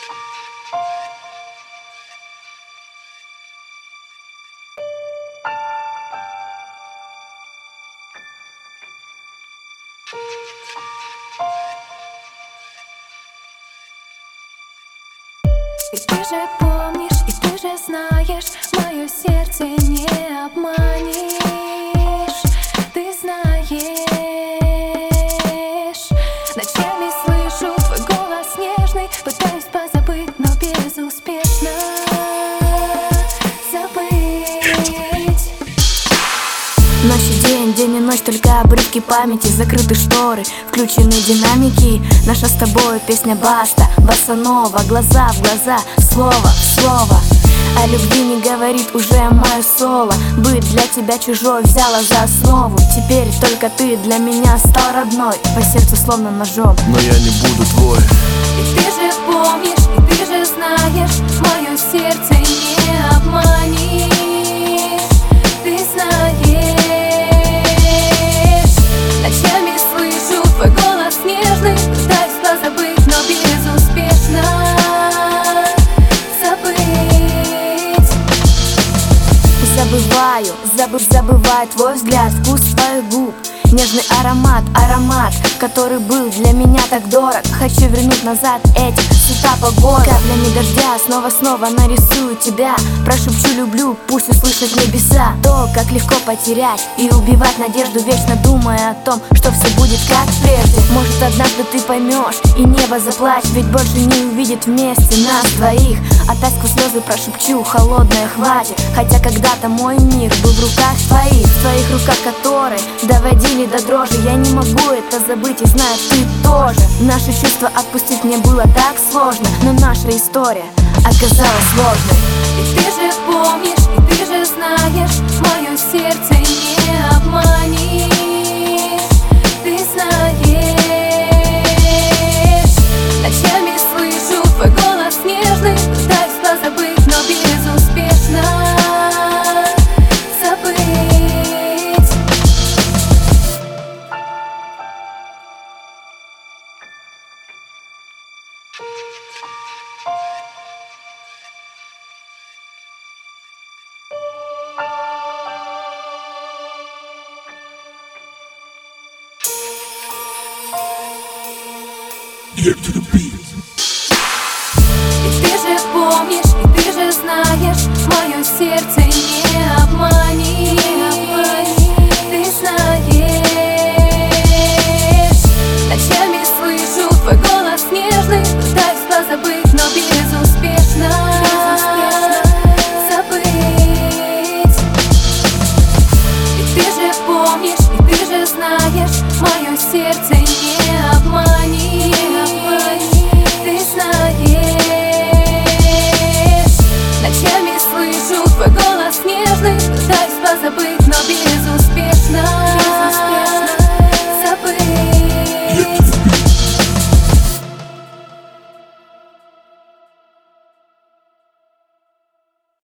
И ты же помнишь, и ты же знаешь, мое сердце не обманешь. Ты знаешь, ночами слышу твой голос нежный, пытаюсь позабыть, но безуспешно забыть. Ночь и день, день и ночь, только обрывки памяти, закрыты шторы, включены динамики. Наша с тобой песня баста, босанова, глаза в глаза, слово в слово. О любви не говорит уже мое соло. Быть для тебя чужой взяла за основу. Теперь только ты для меня стал родной, по сердцу словно ножом. Но я не буду твой. И ты же помнишь, и ты же знаешь, мое сердце не обманешь. Ты знаешь, ночами слышу твой голос нежный, пытаюсь позабыть, но безуспешно забыть. Забываю твой взгляд, вкус твоих губ, нежный аромат, который был для меня так дорог. Хочу вернуть назад эти цвета погоды. Каплями дождя снова нарисую тебя, прошепчу люблю, пусть услышат небеса. То, как легко потерять и убивать надежду, вечно думая о том, что все будет как прежде. Может, однажды ты поймешь и небо заплачет, ведь больше не увидит вместе нас двоих. Опять сквозь слезы прошепчу, холодное хватит. Хотя когда-то мой мир был в руках твоих руках, которые доводили до дрожи. Я не могу это забыть и знаю, ты тоже. Наши чувства отпустить мне было так сложно, но наша история оказалась сложной. И ты же помнишь, и ты же знаешь, мое сердце не обманешь. Ты знаешь, ночами слышу твой голос нежный, пытаюсь позабыть, но безуспешно забыть. Get to the beat. И ты же помнишь, и ты же знаешь, мое сердце